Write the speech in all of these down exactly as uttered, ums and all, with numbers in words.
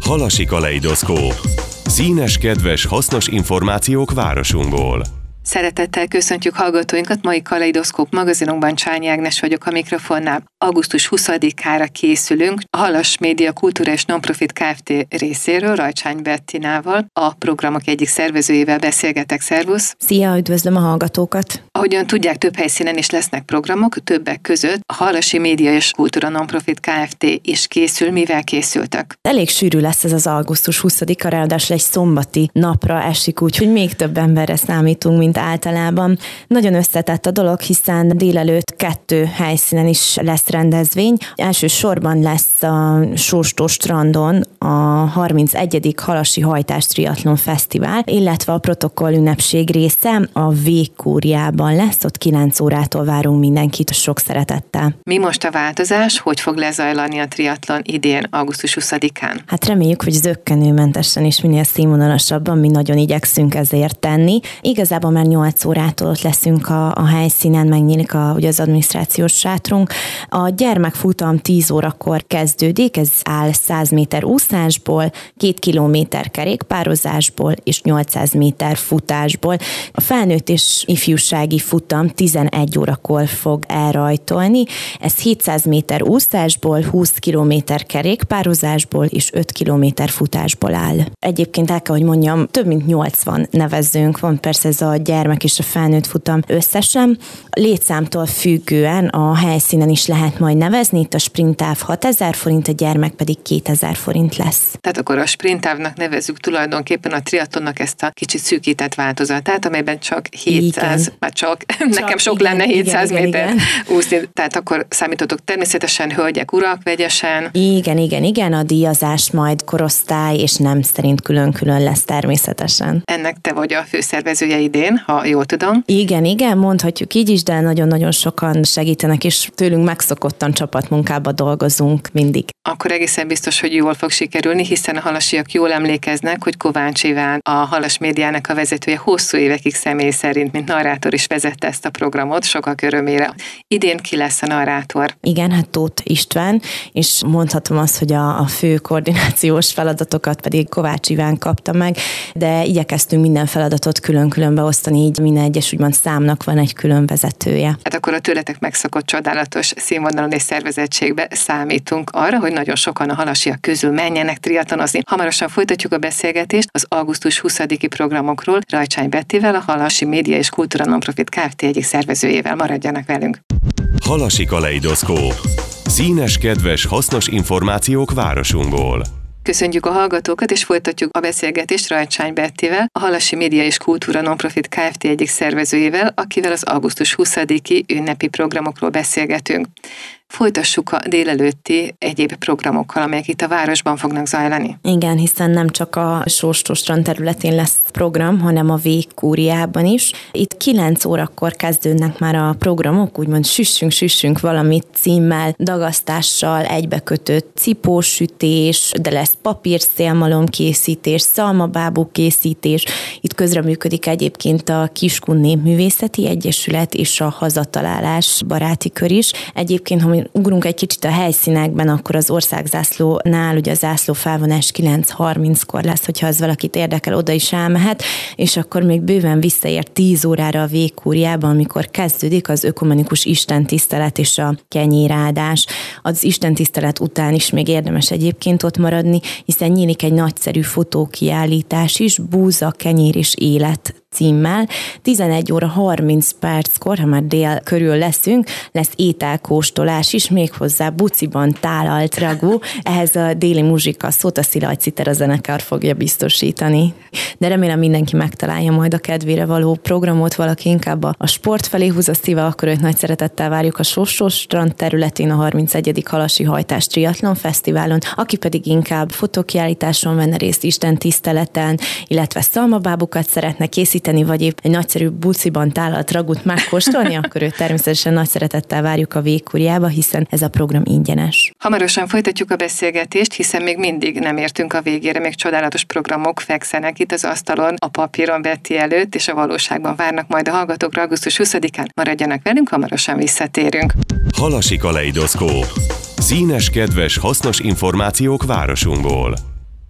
Halasi kaleidoszkóp. Színes, kedves, hasznos információk városunkból. Szeretettel köszöntjük hallgatóinkat, mai Kaleidoszkóp magazinunkban Csányi Ágnes vagyok a mikrofonnál. augusztus huszadikára készülünk a Halas Média Kultúra és Nonprofit Kft. Részéről, Rajcsány Bettinával, a programok egyik szervezőjével beszélgetek. Szervusz! Szia, üdvözlöm a hallgatókat! Ahogyan tudják, több helyszínen is lesznek programok, többek között a Halasi Média és Kultúra Nonprofit Kft. Is készül. Mivel készültek? Elég sűrű lesz ez az augusztus huszadika, ráadásul egy szombati napra esik, úgyhogy még több emberre számítunk, mint általában. Nagyon összetett a dolog, hiszen délelőtt kettő helyszínen is lesz rendezvény. Elsősorban lesz a Sóstó strandon a harmincegyedik Halasi Hajtás Triatlon Fesztivál, illetve a protokoll ünnepség része a Végkúriában lesz, ott kilenc órától várunk mindenkit sok szeretettel. Mi most a változás? Hogy fog lezajlani a triatlon idén, augusztus huszadikán? Hát reméljük, hogy zökkenőmentesen és minél színvonalasabban, mi nagyon igyekszünk ezért tenni. Igazából már nyolc órától ott leszünk a, a helyszínen, megnyílik a, ugye az adminisztrációs sátrunk. A gyermekfutam tíz órakor kezdődik, ez áll száz méter úszásból, két kilométer kerékpározásból és nyolcszáz méter futásból. A felnőtt és ifjúsági futam tizenegy órakor fog elrajtolni, ez hétszáz méter úszásból, húsz kilométer kerékpározásból és öt kilométer futásból áll. Egyébként el kell, hogy mondjam, több mint nyolcvan nevezőnk van, persze ez a gyermek és a felnőtt futam összesen. A létszámtól függően a helyszínen is lehet majd nevezni, itt a sprintáv hatezer forint, a gyermek pedig kétezer forint lesz. Tehát akkor a sprinttávnak nevezzük tulajdonképpen a triatlonnak ezt a kicsit szűkített változatát, amelyben csak hétszáz, már csak, csak, nekem sok igen, lenne hétszáz igen, méter igen. úszni, tehát akkor számítotok természetesen hölgyek, urak, vegyesen. Igen, igen, igen, a díjazás majd korosztály és nem szerint külön-külön lesz természetesen. Ennek te vagy a főszervezője idén, ha jól tudom. Igen, igen, mondhatjuk így is, de nagyon-nagyon sokan segítenek, és tőlünk megszokottan csapatmunkába dolgozunk mindig. Akkor egészen biztos, hogy jól fog sikerülni, hiszen a halasiak jól emlékeznek, hogy Kovács Iván, a Halas Médiának a vezetője hosszú évekig személy szerint, mint narrátor is vezette ezt a programot, sokak örömére. Idén ki lesz a narrátor? Igen, hát Tóth István, és mondhatom azt, hogy a, a fő koordinációs feladatokat pedig Kovács Iván kapta meg, de igyekeztünk minden feladatot külön-külön beosztani, így minden egyes úgymond számnak van egy külön vezetője. Hát akkor a tőletek megszokott csodálatos színvonalon és szervezettségbe számítunk arra, hogy nagyon sokan a halasiak közül menjenek triatlonozni. Hamarosan folytatjuk a beszélgetést az augusztus huszadiki programokról Rajcsány Bettivel, a Halasi Média és Kultúra Nonprofit Kft. Egyik szervezőjével. Maradjanak velünk! Halasi kaleidoszkóp. Színes, kedves, hasznos információk városunkból. Köszönjük a hallgatókat, és folytatjuk a beszélgetést Rajcsány Bettivel, a Halasi Média és Kultúra Nonprofit Kft. Egyik szervezőjével, akivel az augusztus huszadiki ünnepi programokról beszélgetünk. Folytassuk a délelőtti egyéb programokkal, amelyek itt a városban fognak zajlani. Igen, hiszen nem csak a Sóstó strand területén lesz program, hanem a Végkúriában is. Itt kilenc órakor kezdődnek már a programok, úgymond süssünk, süssünk valamit címmel, dagasztással, egybekötött cipósütés, de lesz papírszélmalom készítés, szalmabábú készítés. Itt közreműködik egyébként a Kiskun Népművészeti Egyesület és a Hazatalálás baráti kör is. Egyébként, ha ugrunk egy kicsit a helyszínekben, akkor az országzászlónál ugye a zászlófelvonás kilenc harminckor lesz, hogyha az valakit érdekel, oda is elmehet, és akkor még bőven visszaér tíz órára a Végkúriában, amikor kezdődik az ökumenikus istentisztelet és a kenyéráldás. Az istentisztelet után is még érdemes egyébként ott maradni, hiszen nyílik egy nagyszerű fotókiállítás is, Búza, kenyér és élet címmel. tizenegy óra harminc perckor, ha már dél körül leszünk, lesz ételkóstolás is, méghozzá buciban tálalt ragú. Ehhez a déli muzsika szót a Szilágy Citera zenekar fogja biztosítani. De remélem mindenki megtalálja majd a kedvére való programot, valaki inkább a sport felé húz a szíve, akkor őt nagy szeretettel várjuk a Sóstó strand területén a harmincegyedik Halasi Hajtás Triatlon Fesztiválon, aki pedig inkább fotókiállításon venne részt, istentiszteleten, illetve szalmabábukat szeretne készíteni, vagy épp egy nagyszerű buciban tálalt ragut megkóstolni, akkor őt természetesen nagy szeretettel várjuk a Végkúriába, hiszen ez a program ingyenes. Hamarosan folytatjuk a beszélgetést, hiszen még mindig nem értünk a végére, még csodálatos programok fekszenek itt az asztalon, a papíron Betti előtt, és a valóságban várnak majd a hallgatókra augusztus huszadikán. Maradjanak velünk, hamarosan visszatérünk. Halasi kaleidoszkóp. Színes, kedves, hasznos információk városunkból.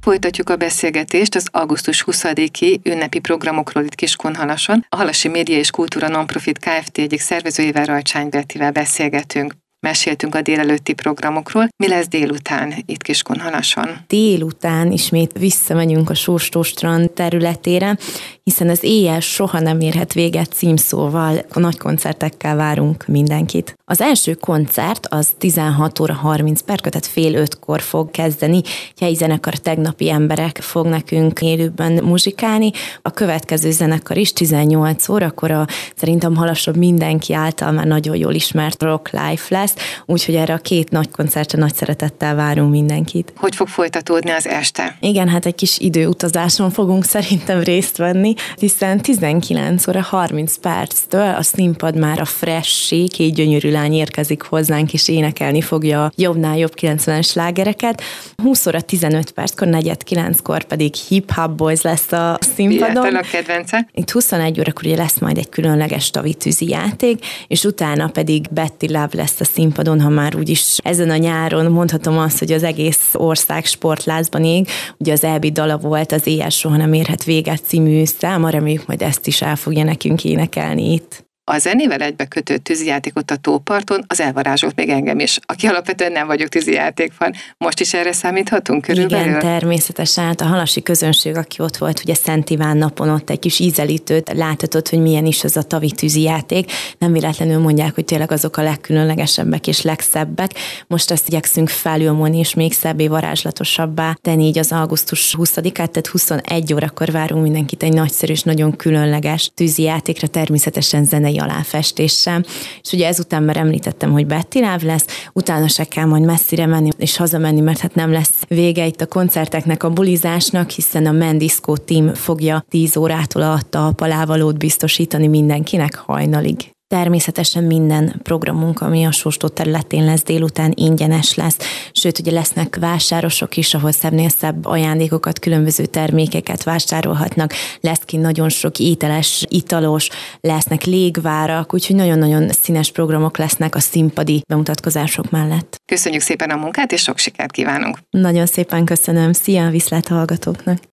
Folytatjuk a beszélgetést az augusztus huszadiki ünnepi programokról itt Kiskunhalason. A Halasi Média és Kultúra Nonprofit Kft. Egyik szervezőjével, Rajcsány Bettivel beszélgetünk. Meséltünk a délelőtti programokról. Mi lesz délután itt Kiskunhalason? Délután ismét visszamegyünk a Sóstó-strand területére, hiszen az éjjel soha nem érhet véget címszóval, a nagy koncertekkel várunk mindenkit. Az első koncert az tizenhat óra harminc perc, tehát fél ötkor fog kezdeni. Helyi zenekar, tegnapi emberek fog nekünk élőben muzsikálni. A következő zenekar is tizennyolc órakor a szerintem halasabb mindenki által már nagyon jól ismert Rock Life lesz, úgyhogy erre a két nagy koncertre nagy szeretettel várunk mindenkit. Hogy fog folytatódni az este? Igen, hát egy kis időutazáson fogunk szerintem részt venni, hiszen tizenkilenc óra harminc perctől a színpad már a Fressé, két gyönyörű lány érkezik hozzánk, és énekelni fogja a jobbnál jobb kilencvenes slágereket. húsz óra tizenöt perckor, negyed kilenckor pedig Hip Hop Boys lesz a színpadon. Fiatal a kedvence. Itt huszonegy órakor ugye lesz majd egy különleges tavitűzi játék, és utána pedig Betty Love lesz a színpadon, ha már úgyis ezen a nyáron mondhatom azt, hogy az egész ország sportlázban ég. Ugye az Elbi dala volt az Éjjel soha nem érhet véget című száma, reméljük majd ezt is el fogja nekünk énekelni itt. A zenével egybe kötött tűzijátékot a tóparton az elvarázsolt még engem is, aki alapvetően nem vagyok tűzijátékfan. Most is erre számíthatunk körülbelül? Igen, természetesen. Hát a halasi közönség, aki ott volt, ugye Szent Iván napon ott egy kis ízelítőt láthatott, hogy milyen is az a tavi tűzijáték. Nem véletlenül mondják, hogy tényleg azok a legkülönlegesebbek és legszebbek. Most ezt igyekszünk felülmolni és még szebbé, varázslatosabbá tenni így az augusztus huszadikát, tehát huszonegy órakor várunk mindenkit egy nagyszerű és nagyon különleges tűzijátékra, természetesen zenei aláfestéssel. És ugye ezután már említettem, hogy Betty Love lesz, utána se kell majd messzire menni és hazamenni, mert hát nem lesz vége itt a koncerteknek, a bulizásnak, hiszen a Men Disco Team fogja tíz órától a talpalávalót biztosítani mindenkinek hajnalig. Természetesen minden programunk, ami a Sóstó területén lesz, délután ingyenes lesz, sőt, ugye lesznek vásárosok is, ahol szebbnél szebb ajándékokat, különböző termékeket vásárolhatnak, lesz ki nagyon sok ételes, italos, lesznek légvárak, úgyhogy nagyon-nagyon színes programok lesznek a színpadi bemutatkozások mellett. Köszönjük szépen a munkát, és sok sikert kívánunk! Nagyon szépen köszönöm, szia, viszlát hallgatóknak!